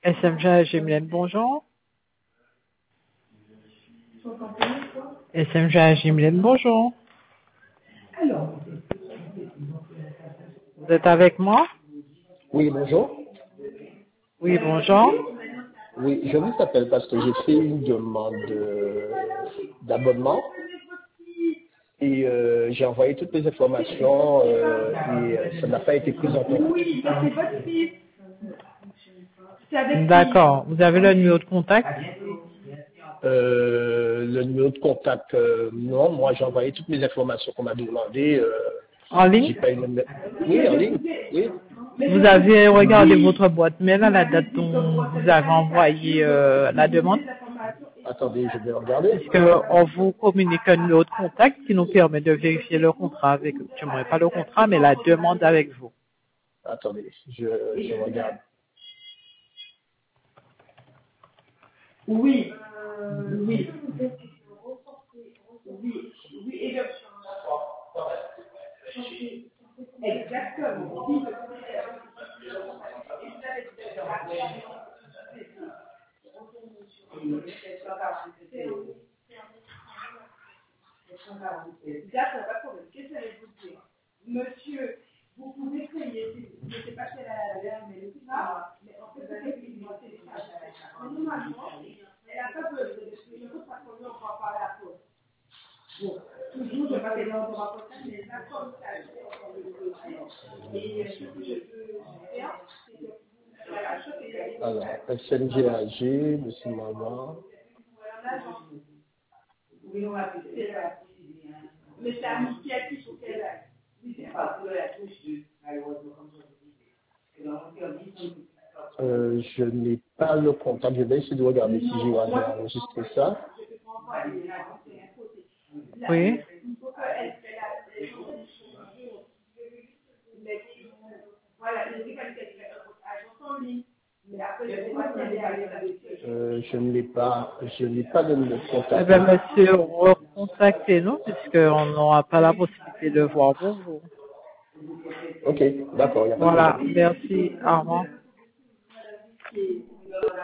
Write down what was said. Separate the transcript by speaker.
Speaker 1: SMJ Gimlen, bonjour. SMJ Gimlen, bonjour. Vous êtes avec moi?
Speaker 2: Oui, bonjour.
Speaker 1: Oui, bonjour.
Speaker 2: Oui, je vous appelle parce que j'ai fait une demande d'abonnement et j'ai envoyé toutes les informations et ça n'a pas été pris en compte.
Speaker 3: Oui, mais c'est votre fils. C'est avec qui?
Speaker 1: D'accord. Vous avez le numéro de contact?
Speaker 2: Le numéro de contact, non, moi j'ai envoyé toutes mes informations qu'on m'a demandé.
Speaker 1: En ligne?
Speaker 2: J'ai pas eu le numéro. Oui, en ligne. Oui.
Speaker 1: Vous avez regardé votre boîte mail à la date dont vous avez envoyé la demande?
Speaker 2: Attendez, je vais regarder.
Speaker 1: Puisque on vous communique un numéro de contact qui nous permet de vérifier le contrat avec, du moins pas le contrat, mais la demande avec vous.
Speaker 2: Attendez, je regarde.
Speaker 3: Oui. Oui. Oui. Oui. Et exactement. Oui. D'accord, pas de problème. Qu'est-ce que j'allais vous dire? Monsieur, vous pouvez payer, je ne sais pas si elle a l'air, mais le ça, mais en fait, c'est une télécharge. Mais normalement, elle n'a pas besoin de ce que parce qu'on on va parler à cause. Bon, toujours, je ne vais pas qu'elle en aura pas ça, mais là, comme ça, je vais encore le dossier. Et ce que je peux faire, c'est que voilà, je fais
Speaker 2: Alors, SNGAG, Monsieur Maman.
Speaker 3: oui, on va c'est là. Mais c'est à midi à qui faut qu'elle aille. Oui, c'est pas que la touche de malheureusement comme je dis.
Speaker 2: Je n'ai pas le contact. Je vais essayer de regarder si j'ai enregistré ça.
Speaker 1: Oui.
Speaker 2: Je n'ai pas de
Speaker 1: Eh
Speaker 2: contact.
Speaker 1: bien, monsieur, recontactez-nous puisqu'on n'aura pas la possibilité de voir pour vous.
Speaker 2: Ok, d'accord, il n'y a pas de
Speaker 1: Voilà.
Speaker 2: problème.
Speaker 1: Merci. Au revoir.